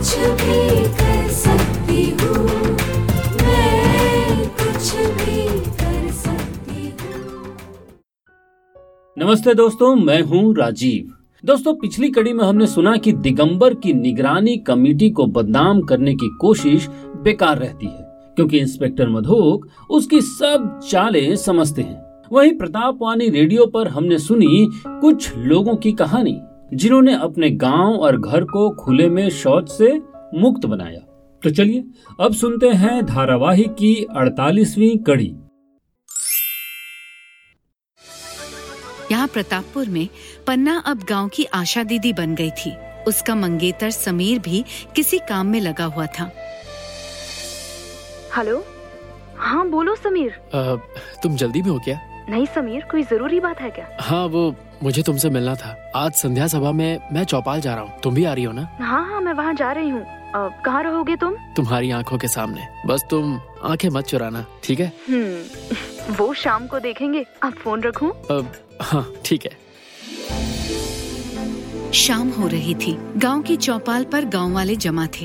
कुछ भी कर सकती हूँ, मैं कुछ भी कर सकती हूँ। नमस्ते दोस्तों, मैं हूँ राजीव। दोस्तों, पिछली कड़ी में हमने सुना कि दिगंबर की निगरानी कमेटी को बदनाम करने की कोशिश बेकार रहती है, क्योंकि इंस्पेक्टर मधोक उसकी सब चालें समझते हैं। वहीं प्रतापवाणी रेडियो पर हमने सुनी कुछ लोगों की कहानी, जिन्होंने अपने गांव और घर को खुले में शौच से मुक्त बनाया। तो चलिए अब सुनते हैं धारावाहिक की 48वीं कड़ी। यहाँ प्रतापपुर में पन्ना अब गांव की आशा दीदी बन गई थी। उसका मंगेतर समीर भी किसी काम में लगा हुआ था। हेलो, हाँ बोलो समीर। तुम जल्दी में हो क्या? नहीं समीर, कोई जरूरी बात है क्या? हाँ, वो मुझे तुमसे मिलना था। आज संध्या सभा में मैं चौपाल जा रहा हूँ, तुम भी आ रही हो ना? हाँ, मैं वहाँ जा रही हूँ। कहाँ रहोगे तुम? तुम्हारी आंखों के सामने, बस तुम आंखें मत चुराना, ठीक है? वो शाम को देखेंगे। अब फोन रखूं? हाँ ठीक है। शाम हो रही थी। गांव की चौपाल पर गांव वाले जमा थे।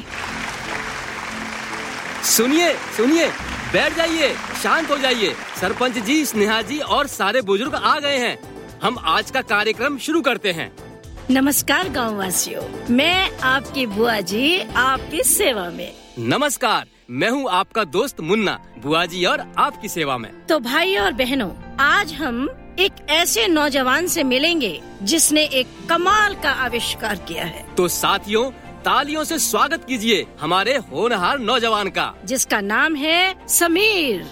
सुनिए, बैठ जाइए, शांत हो जाइए। सरपंच जी, स्नेहा जी और सारे बुजुर्ग आ गए हैं। हम आज का कार्यक्रम शुरू करते हैं। नमस्कार गाँव वासियों, मैं आपकी बुआ जी आपकी सेवा में। नमस्कार, मैं हूँ आपका दोस्त मुन्ना, बुआ जी और आपकी सेवा में। तो भाई और बहनों, आज हम एक ऐसे नौजवान से मिलेंगे जिसने एक कमाल का आविष्कार किया है। तो साथियों, तालियों से स्वागत कीजिए हमारे होनहार नौजवान का, जिसका नाम है समीर।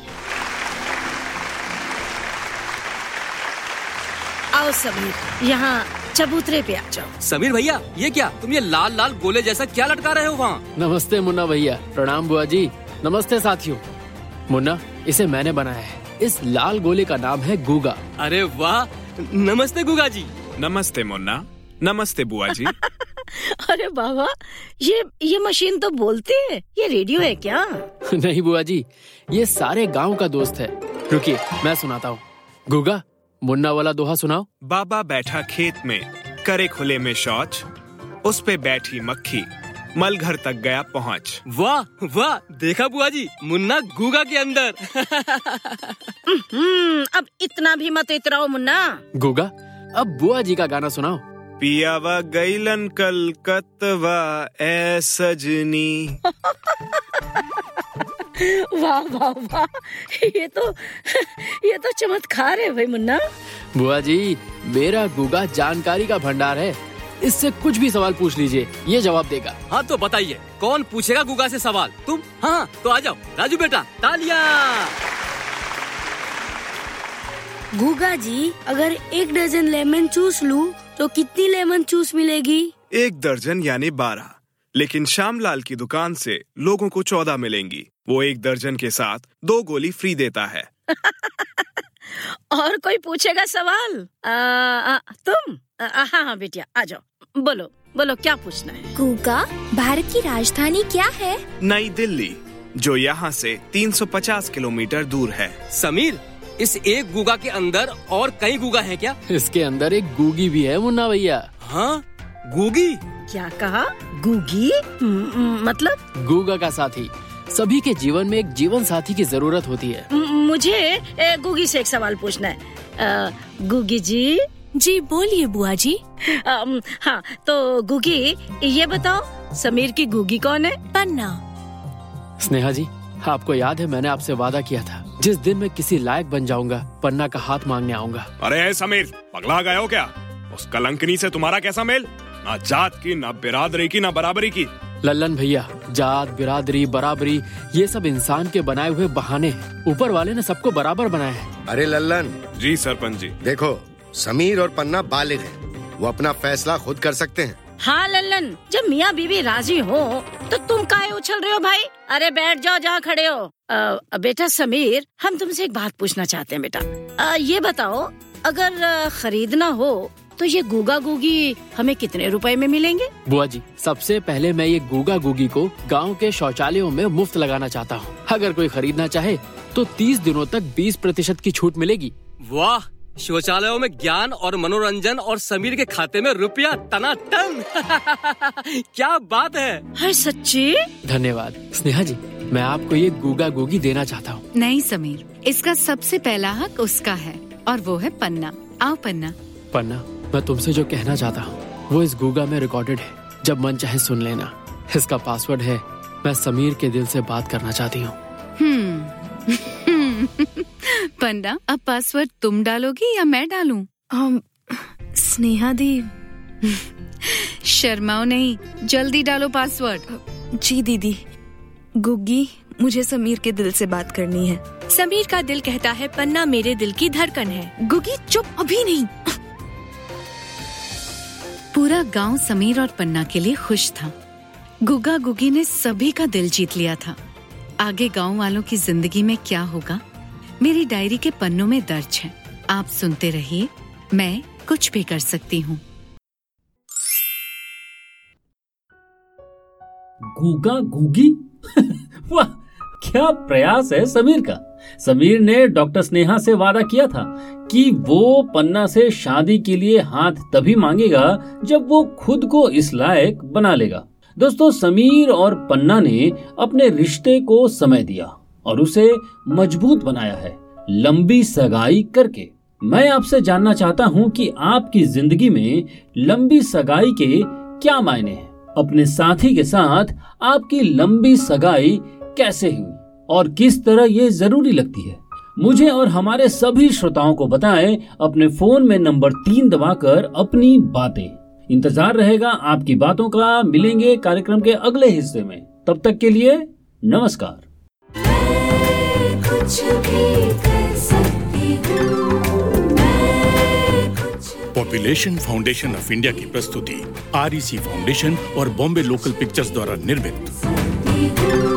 आओ समीर, यहाँ चबूतरे पे आ जाओ। समीर भैया, ये क्या तुम ये लाल लाल गोले जैसा क्या लटका रहे हो वहाँ? नमस्ते मुन्ना भैया। प्रणाम बुआ जी। नमस्ते साथियों। मुन्ना, इसे मैंने बनाया है। इस लाल गोले का नाम है गूगा। अरे वाह, नमस्ते गुगा जी। नमस्ते मुन्ना। नमस्ते बुआ जी। अरे बाबा, ये मशीन तो बोलती है। ये रेडियो है क्या? नहीं बुआ जी, ये सारे गांव का दोस्त है। रुकिए, मैं सुनाता हूँ। गूगा, मुन्ना वाला दोहा सुनाओ। बाबा बैठा खेत में, करे खुले में शौच, उस पे बैठी मक्खी, मल घर तक गया पहुँच। वाह वाह, देखा बुआ जी, मुन्ना गूगा के अंदर। अब इतना भी मत इतराओ मुन्ना। गूगा, अब बुआ जी का गाना सुनाओ। पियावा गईलन कलकत्तवा ए सजनी। वाह वाह वाह, ये तो चमत्कार है भाई मुन्ना। बुआ जी, मेरा गूगा जानकारी का भंडार है। इससे कुछ भी सवाल पूछ लीजिए, ये जवाब देगा। हाँ तो बताइए, कौन पूछेगा गूगा से सवाल? तुम? हाँ तो आ जाओ। राजू बेटा, तालियां। गूगा जी, अगर 1 दर्जन लेमन जूस लूं तो कितनी लेमन जूस मिलेगी? 1 दर्जन यानी 12, लेकिन श्यामलाल की दुकान से लोगों को 14 मिलेंगी। वो 1 दर्जन के साथ 2 गोली फ्री देता है। और कोई पूछेगा सवाल? तुम? हाँ बेटिया, आ जाओ। बोलो क्या पूछना है? गूगा, भारत की राजधानी क्या है? नई दिल्ली, जो यहाँ से 350 किलोमीटर दूर है। समीर, इस एक गूगा के अंदर और कई गूगा हैं क्या? इसके अंदर एक गूगी भी है मुन्ना भैया। हाँ, गूगी? क्या कहा? गूगी? मतलब? गूगा का साथी। सभी के जीवन में एक जीवन साथी की जरूरत होती है। मुझे गूगी से एक सवाल पूछना है। गूगी जी? जी बोलिए बुआ जी। हाँ तो गूगी, ये बताओ, समीर की गूगी कौन है? पन्ना। स्नेहा जी, आपको याद है मैंने आपसे वादा किया था, जिस दिन मैं किसी लायक बन जाऊंगा, पन्ना का हाथ मांगने आऊंगा। अरे समीर, पगला गए हो क्या? उस कलंकनी से तुम्हारा कैसा मेल? ना जात की, ना बिरादरी की, ना बराबरी की। लल्लन भैया, जात, बिरादरी, बराबरी, ये सब इंसान के बनाए हुए बहाने हैं। ऊपर वाले ने सबको बराबर बनाया है। अरे लल्लन जी सरपंच जी। देखो, समीर और पन्ना बालिग हैं, वो अपना फैसला खुद कर सकते हैं। हाँ लल्लन, जब मियाँ बीवी राजी हो तो तुम काहे उछल रहे हो भाई? अरे बैठ जाओ जहाँ खड़े हो। बेटा समीर, हम तुमसे एक बात पूछना चाहते हैं बेटा। ये बताओ, अगर खरीदना हो तो ये गूगा गूगी हमें कितने रुपए में मिलेंगे? बुआ जी, सबसे पहले मैं ये गूगा गूगी को गांव के शौचालयों में मुफ्त लगाना चाहता हूँ। अगर कोई खरीदना चाहे तो 30 दिनों तक 20% की छूट मिलेगी। वाह, शौचालयों में ज्ञान और मनोरंजन और समीर के खाते में रुपया टनाटन। क्या बात है। हाय सच्ची? धन्यवाद स्नेहा जी, मैं आपको ये गूगा गूगी देना चाहता हूँ। नहीं समीर, इसका सबसे पहला हक उसका है और वो है पन्ना। आओ पन्ना। पन्ना, मैं तुमसे जो कहना चाहता हूँ वो इस गूगा में रिकॉर्डेड है, जब मन चाहे सुन लेना। इसका पासवर्ड है, मैं समीर के दिल से बात करना चाहती हूँ। पन्ना, अब पासवर्ड तुम डालोगी या मैं डालूं? स्नेहा दी। शर्माओ नहीं, जल्दी डालो पासवर्ड। जी दीदी। गुग्गी, मुझे समीर के दिल से बात करनी है। समीर का दिल कहता है पन्ना मेरे दिल की धड़कन है। गुग्गी चुप, अभी नहीं। पूरा गांव समीर और पन्ना के लिए खुश था। गुग्गा गुग्गी ने सभी का दिल जीत लिया था। आगे गांव वालों की जिंदगी में क्या होगा, मेरी डायरी के पन्नों में दर्ज है। आप सुनते रहिए, मैं कुछ भी कर सकती हूँ। गूगा गूगी। वाह, क्या प्रयास है समीर का। समीर ने डॉक्टर स्नेहा से वादा किया था कि वो पन्ना से शादी के लिए हाथ तभी मांगेगा जब वो खुद को इस लायक बना लेगा। दोस्तों, समीर और पन्ना ने अपने रिश्ते को समय दिया और उसे मजबूत बनाया है, लंबी सगाई करके। मैं आपसे जानना चाहता हूँ कि आपकी जिंदगी में लंबी सगाई के क्या मायने हैं। अपने साथी के साथ आपकी लंबी सगाई कैसे हुई और किस तरह ये जरूरी लगती है, मुझे और हमारे सभी श्रोताओं को बताएं। अपने फोन में नंबर 3 दबाकर अपनी बातें। इंतजार रहेगा आपकी बातों का। मिलेंगे कार्यक्रम के अगले हिस्से में। तब तक के लिए नमस्कार। कुछ भी कर सकती हूँ। पॉपुलेशन फाउंडेशन ऑफ इंडिया की प्रस्तुति REC फाउंडेशन और बॉम्बे लोकल पिक्चर्स द्वारा निर्मित।